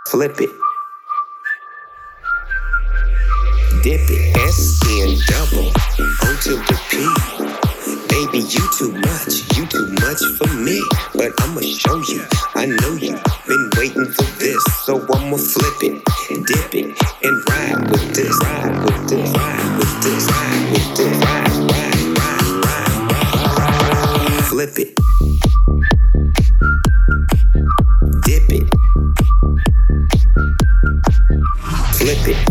Flip it. Dip it. S-N double O to the P. Baby, you too much for me. But I'ma show you, I know you been waiting for this. So I'ma flip it, dip it, and ride with this. Ride with this, ride with this, ride with this, ride. Flip it. Dip it. Flip it.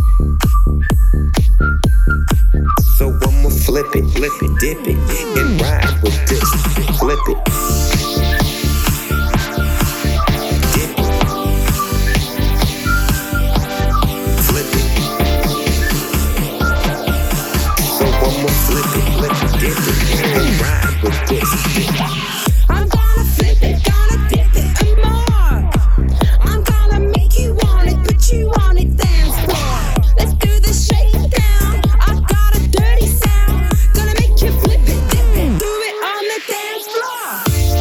So I'ma flip it, dip it, and ride with this. Flip it. Dip it. Flip it. So I'ma flip it, dip it, and ride with this. I'm gonna flip it, gonna dip it and more. I'm gonna make you want it, put you on it, dance floor. Let's do the shakedown. I've got a dirty sound. Gonna make you flip it, dip it, do it on the dance floor.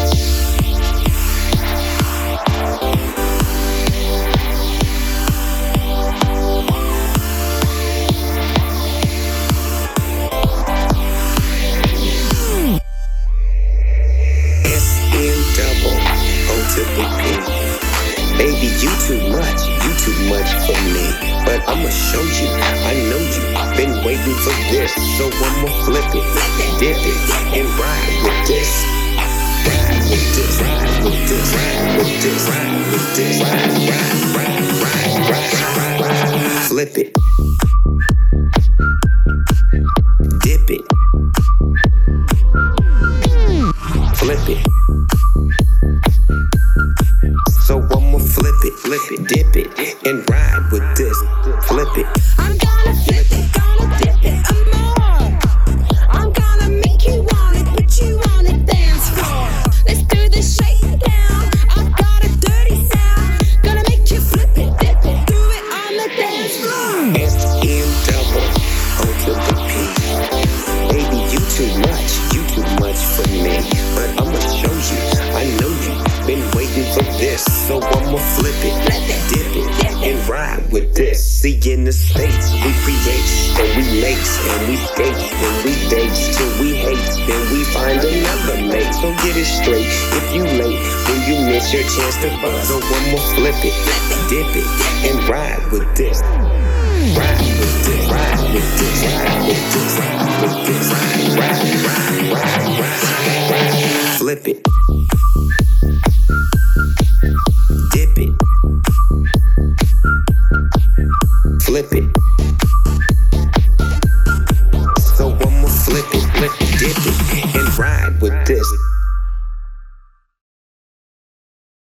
S-N double O to the P. Baby, you too much for me. But I'ma show you, I know you been waiting for this. So I'ma flip it, dip it, and ride with this. Ride with this, ride with this, ride with this, ride with this, ride. Flip it. Dip it. Flip it. So I'ma flip it, dip it, and ride with this. Flip it. I'm gonna flip it, gonna dip it and more. I'm gonna make you want it, put you on the dance floor. Let's do the shakedown. I've got a dirty sound. Gonna make you flip it, dip it, do it on the dance floor. S-N double O to the P. Baby, you too much for me. But I'ma show you, I know you been waiting for this. So I'ma flip it, dip it, and ride with this. See, in the States, we create, and we makes, and we skate, and we dates, till we hate, then we find another mate. So get it straight, if you late, then you miss your chance to buzz. So I'ma flip it, dip it, and ride with this. Ride with this, ride with this, ride with this, ride with this, ride. Flip it. Dip it. Flip it. So I'ma flip it, dip it, and ride with this.